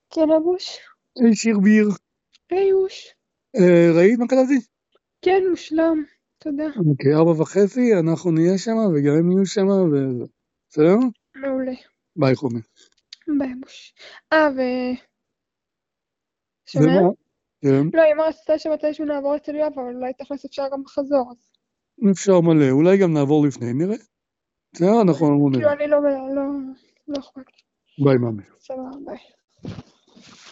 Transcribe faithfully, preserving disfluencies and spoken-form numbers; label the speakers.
Speaker 1: כן, אבוש.
Speaker 2: היי שירביר.
Speaker 1: היי, אוש.
Speaker 2: אה, ראית מה כתבתי?
Speaker 1: כן, מושלם. תודה.
Speaker 2: אוקיי, ארבע וחצי, אנחנו נהיה שם, וגם הם יהיו שם, וזה. בסדר?
Speaker 1: מעולה.
Speaker 2: ביי חומי.
Speaker 1: ביי, אבוש. אה, ו... שומע?
Speaker 2: ומה? כן.
Speaker 1: לא, אמא רצתה שמתישהו נעבור אצל יואב, אבל אולי תכלס אפשר גם בחזור. אז...
Speaker 2: אפשר מלא, אולי גם נעבור לפני, נראה. בסדר, אנחנו לא נראה.
Speaker 1: כאילו, אני לא... לא... לא אכפת לי.
Speaker 2: ביי מאמי.
Speaker 1: סבבה, ביי.